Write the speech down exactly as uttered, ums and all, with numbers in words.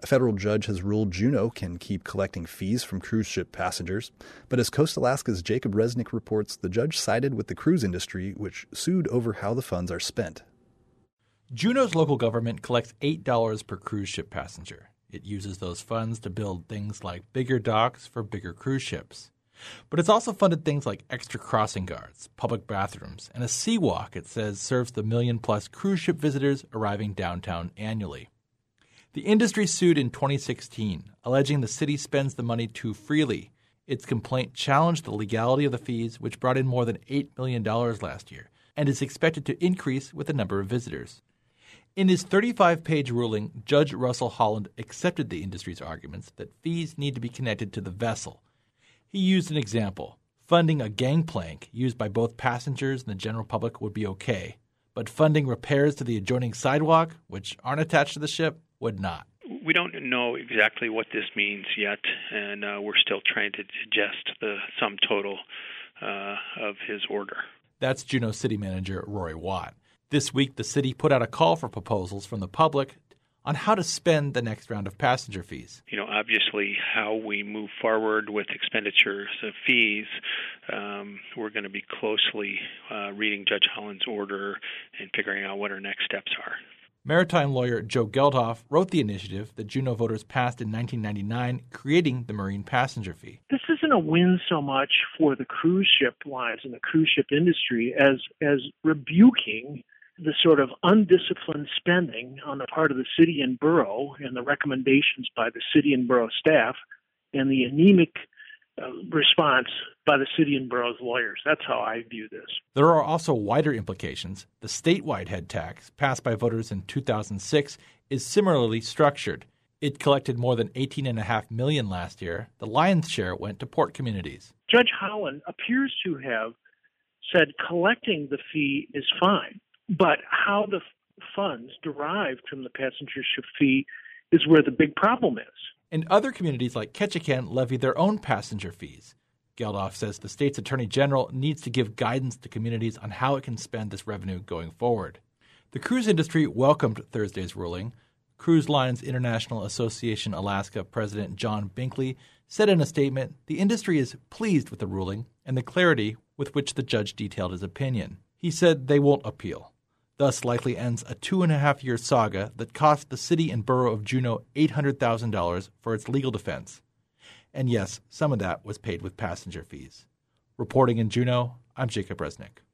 A federal judge has ruled Juneau can keep collecting fees from cruise ship passengers. But as Coast Alaska's Jacob Resnick reports, the judge sided with the cruise industry, which sued over how the funds are spent. Juneau's local government collects eight dollars per cruise ship passenger. It uses those funds to build things like bigger docks for bigger cruise ships. But it's also funded things like extra crossing guards, public bathrooms, and a sea walk it says serves the million-plus cruise ship visitors arriving downtown annually. The industry sued in twenty sixteen, alleging the city spends the money too freely. Its complaint challenged the legality of the fees, which brought in more than eight million dollars last year, and is expected to increase with the number of visitors. In his thirty-five page ruling, Judge Russell Holland accepted the industry's arguments that fees need to be connected to the vessel. He used an example. Funding a gangplank used by both passengers and the general public would be okay, but funding repairs to the adjoining sidewalk, which aren't attached to the ship, would not. We don't know exactly what this means yet, and uh, we're still trying to digest the sum total uh, of his order. That's Juneau City Manager Rory Watt. This week, the city put out a call for proposals from the public on how to spend the next round of passenger fees. You know, obviously, how we move forward with expenditures of fees, um, we're going to be closely uh, reading Judge Holland's order and figuring out what our next steps are. Maritime lawyer Joe Geldof wrote the initiative that Juneau voters passed in nineteen ninety-nine, creating the marine passenger fee. This isn't a win so much for the cruise ship lines and the cruise ship industry as as rebuking the sort of undisciplined spending on the part of the city and borough and the recommendations by the city and borough staff and the anemic uh, response by the city and borough's lawyers. That's how I view this. There are also wider implications. The statewide head tax, passed by voters in two thousand six, is similarly structured. It collected more than eighteen point five million dollars last year. The lion's share went to port communities. Judge Holland appears to have said collecting the fee is fine, but how the funds derived from the passenger ship fee is where the big problem is. And other communities like Ketchikan levy their own passenger fees. Geldof says the state's attorney general needs to give guidance to communities on how it can spend this revenue going forward. The cruise industry welcomed Thursday's ruling. Cruise Lines International Association Alaska President John Binkley said in a statement the industry is pleased with the ruling and the clarity with which the judge detailed his opinion. He said they won't appeal. Thus likely ends a two-and-a-half-year saga that cost the city and borough of Juneau eight hundred thousand dollars for its legal defense. And yes, some of that was paid with passenger fees. Reporting in Juneau, I'm Jacob Resnick.